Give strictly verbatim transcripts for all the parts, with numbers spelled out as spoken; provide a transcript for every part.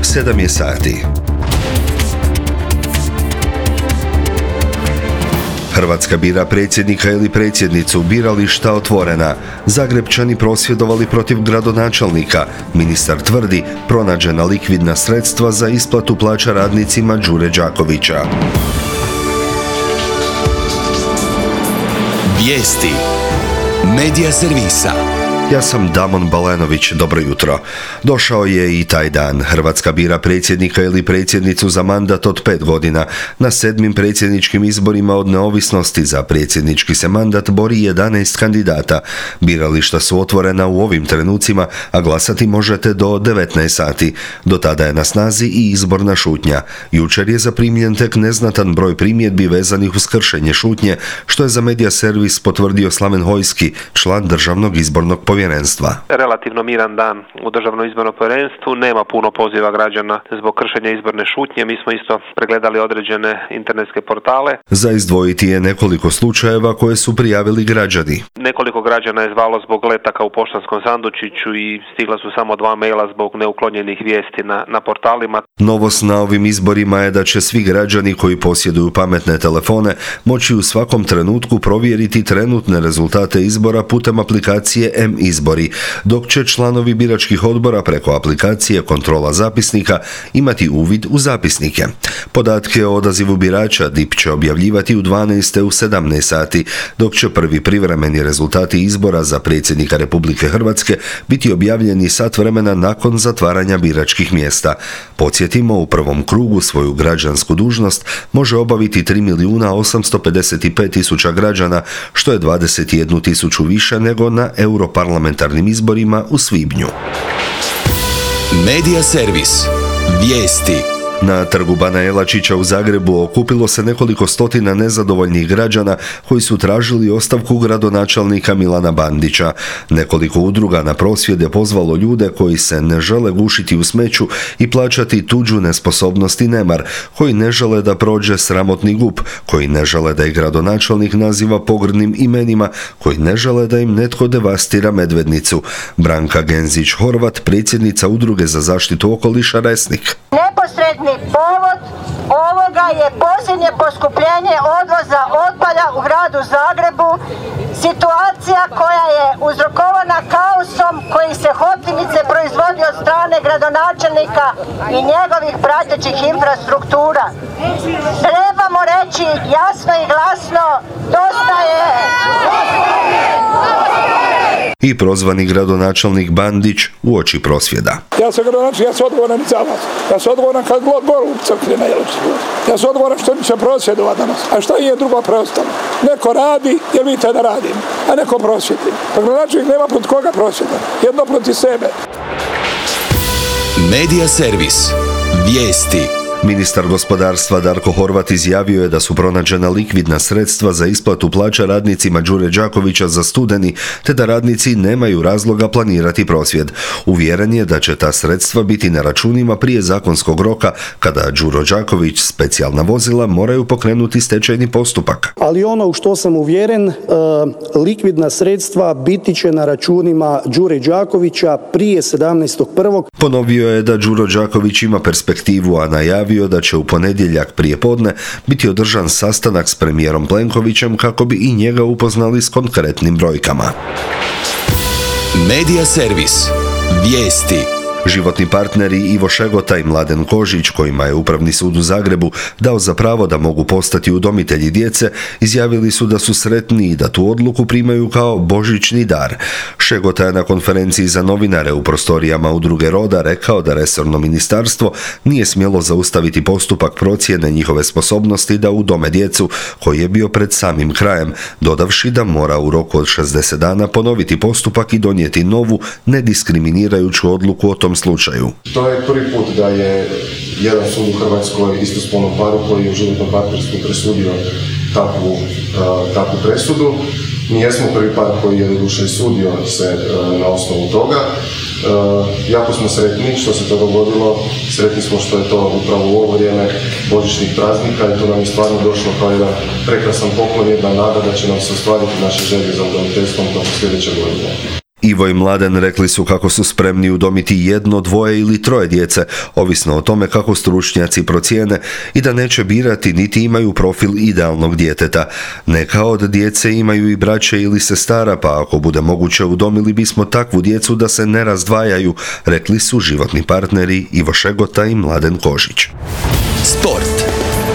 sedam je sati. Hrvatska bira predsjednika ili predsjednicu, birališta otvorena. Zagrebčani prosvjedovali protiv gradonačelnika. Ministar tvrdi, pronađena likvidna sredstva za isplatu plaća radnicima Đure Đakovića. Vijesti Medija servisa. Ja sam Damon Balenović, dobro jutro. Došao je i taj dan. Hrvatska bira predsjednika ili predsjednicu za mandat od pet godina. Na sedmim predsjedničkim izborima od neovisnosti za predsjednički se mandat bori jedanaest kandidata. Birališta su otvorena u ovim trenucima, a glasati možete do devetnaest sati. Do tada je na snazi i izborna šutnja. Jučer je zaprimljen tek neznatan broj primjedbi vezanih uz kršenje šutnje, što je za Medija servis potvrdio Slaven Hojski, član Državnog izbornog povjerenstva. Relativno miran dan u Državnom izbornom povjerenstvu, nema puno poziva građana zbog kršenja izborne šutnje. Mi smo isto pregledali određene internetske portale. Za izdvojiti je nekoliko slučajeva koje su prijavili građani. Nekoliko građana je zvalo zbog letaka u poštanskom sandučiću i stigla su samo dva maila zbog neuklonjenih vijesti na, na portalima. Novost na ovim izborima je da će svi građani koji posjeduju pametne telefone moći u svakom trenutku provjeriti trenutne rezultate izbora putem aplikacije M-izbori, dok će članovi biračkih odbora preko aplikacije Kontrola zapisnika imati uvid u zapisnike. Podatke o odazivu birača D I P će objavljivati u dvanaest u sedamnaest sati, dok će prvi privremeni rezultati izbora za predsjednika Republike Hrvatske biti objavljeni sat vremena nakon zatvaranja biračkih mjesta. Podsjetimo, u prvom krugu svoju građansku dužnost može obaviti tri milijuna osamsto pedeset pet tisuća građana, što je dvadeset jednu tisuću više nego na europarlamentarnim izborima u svibnju. Medija servis. Vijesti. Na trgu Bana Jelačića u Zagrebu okupilo se nekoliko stotina nezadovoljnih građana koji su tražili ostavku gradonačelnika Milana Bandića. Nekoliko udruga na prosvjede pozvalo ljude koji se ne žele gušiti u smeću i plaćati tuđu nesposobnost i nemar, koji ne žele da prođe sramotni G U P, koji ne žele da ih gradonačelnik naziva pogrdnim imenima, koji ne žele da im netko devastira Medvednicu. Branka Genzić-Horvat, predsjednica Udruge za zaštitu okoliša Resnik. Neposredni povod ovoga je posljednje poskupljenje odvoza otpada u gradu Zagrebu, situacija koja je uzrokovana kaosom koji se hotimice proizvodi od strane gradonačelnika i njegovih pratećih infrastruktura. Trebamo reći jasno i glasno, dosta je! I prozvani gradonačelnik Bandić uoči prosvjeda. Ja sam gradonačelnik, ja sam odgovoran za vas. Ja sam odgovoran kad golub crkne na Jelačiću. Ja sam odgovoran što mi će prosvjedovat danas. A šta je drugo preostalo? Neko radi, jer vidite da radim, a neko prosvjeti. Pa gradonačelnik nema protiv koga prosvjeda. Jedno protiv sebe. Medija servis. Vijesti. Ministar gospodarstva Darko Horvat izjavio je da su pronađena likvidna sredstva za isplatu plaća radnicima Đure Đakovića za studeni, te da radnici nemaju razloga planirati prosvjed. Uvjeren je da će ta sredstva biti na računima prije zakonskog roka, kada Đuro Đaković specijalna vozila moraju pokrenuti stečajni postupak. Ali ono u što sam uvjeren, likvidna sredstva biti će na računima Đure Đakovića prije sedamnaestog prvog Ponovio je da Đuro Đaković ima perspektivu, a najavio da će u ponedjeljak prije podne biti održan sastanak s premijerom Plenkovićem kako bi i njega upoznali s konkretnim brojkama. Medija servis. Vijesti. Životni partneri Ivo Šegota i Mladen Kožić, kojima je Upravni sud u Zagrebu dao za pravo da mogu postati udomitelji djece, izjavili su da su sretni i da tu odluku primaju kao božićni dar. Šegota je na konferenciji za novinare u prostorijama Udruge Roda rekao da resorno ministarstvo nije smjelo zaustaviti postupak procjene njihove sposobnosti da udome djecu, koji je bio pred samim krajem, dodavši da mora u roku od šezdeset dana ponoviti postupak i donijeti novu, nediskriminirajuću odluku o tom slučaju. To je prvi put da je jedan sud u Hrvatskoj istospolnom paru koji je u životnom partnerstvu presudio takvu, uh, takvu presudu. Mi jesmo prvi par koji je doduše sudio se uh, na osnovu toga. Uh, jako smo sretni što se to dogodilo, sretni smo što je to upravo u ovo vrijeme božićnih praznika i to nam je stvarno došlo kao jedan prekrasan poklon, jedna nada da će nam se ostvariti naše želje za udomiteljstvom tokom sljedeće godine. Ivo i Mladen rekli su kako su spremni udomiti jedno, dvoje ili troje djece, ovisno o tome kako stručnjaci procijene, i da neće birati niti imaju profil idealnog djeteta. Neka od djece imaju i braće ili sestara, pa ako bude moguće udomili bismo takvu djecu da se ne razdvajaju, rekli su životni partneri Ivo Šegota i Mladen Kožić. Sport.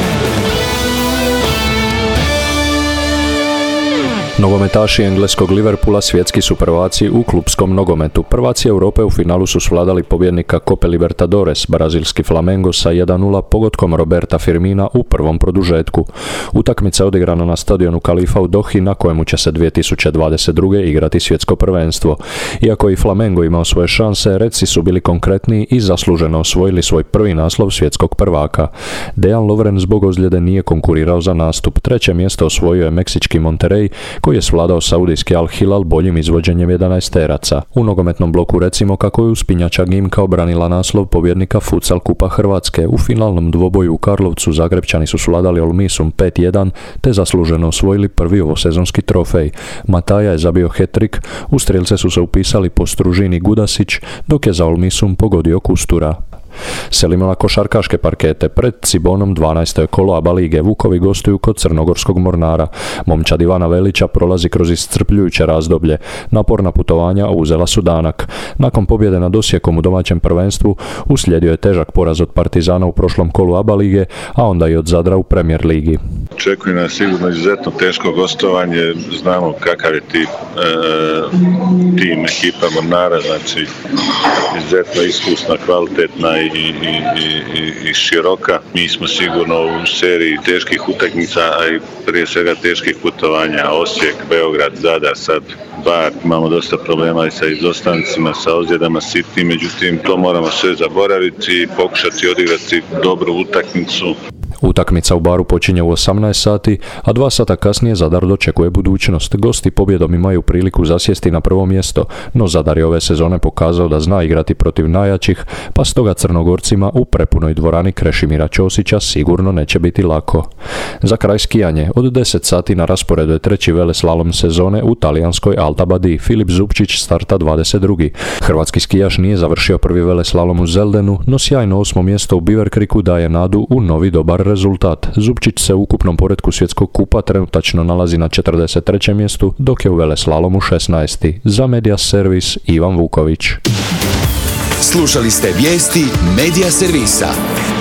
Nogometaši engleskog Liverpoola svjetski su prvaci u klupskom nogometu. Prvaci Europe u finalu su svladali pobjednika Cope Libertadores, brazilski Flamengo, sa jedan nula pogotkom Roberta Firmina u prvom produžetku. Utakmica je odigrana na stadionu Kalifa u Dohi, na kojemu će se dvije tisuće dvadeset druge. igrati svjetsko prvenstvo. Iako i Flamengo imao svoje šanse, Redsi su bili konkretniji i zasluženo osvojili svoj prvi naslov svjetskog prvaka. Dejan Lovren zbog ozljede nije konkurirao za nastup. Treće mjesto osvojio je meksički Monterrey, koji je svladao saudijski Al Hilal boljim izvođenjem jedanaesteraca. U nogometnom bloku recimo kako je uspinjača Gimka obranila naslov pobjednika Futsal Kupa Hrvatske. U finalnom dvoboju u Karlovcu Zagrepčani su svladali Olmisom pet jedan te zasluženo osvojili prvi ovosezonski trofej. Mataja je zabio hat-trick, u strijelce su se upisali Postružini Gudasić, dok je za Olmisum pogodio Kustura. Selimo na košarkaške parkete. Pred Cibonom dvanaesto je kolo A B A lige. Vukovi gostuju kod crnogorskog Mornara. Momčad Ivana Velića prolazi kroz iscrpljujuće razdoblje. Naporna putovanja uzela su danak. Nakon pobjede nad Osijekom u domaćem prvenstvu uslijedio je težak poraz od Partizana u prošlom kolu A B A lige, a onda i od Zadra u Premier ligi. Očekuje nas sigurno izuzetno teško gostovanje. Znamo kakav je tip, e, tim ekipa Mornara, znači izuzetno iskusna, kvalitetna i, i, i, i široka. Mi smo sigurno u seriji teških utakmica, a i prije svega teških putovanja. Osijek, Beograd, Zadar, sad Bar. Imamo dosta problema i sa izostancima, sa ozljedama sitnim, međutim to moramo sve zaboraviti i pokušati odigrati dobru utakmicu. Utakmica u Baru počinje u osamnaest sati, a dva sata kasnije Zadar dočekuje budućnost. Gosti pobjedom imaju priliku zasjesti na prvo mjesto, no Zadar je ove sezone pokazao da zna igrati protiv najjačih, pa stoga Crnogorcima u prepunoj dvorani Krešimira Ćosića sigurno neće biti lako. Za kraj skijanje, od deset sati na rasporedu je treći veleslalom sezone u talijanskoj Alta Badi. Filip Zupčić starta dvadeset drugi. Hrvatski skijaš nije završio prvi veleslalom u Zeldenu, no sjajno osmo mjesto u Biverkriku daje nadu u novi dobar rezultat. Zupčić se u ukupnom poretku svjetskog kupa trenutačno nalazi na četrdeset trećem mjestu, dok je u veleslalomu šesnaesti. Za Media Servis Ivan Vuković. Slušali ste vijesti Media Servisa.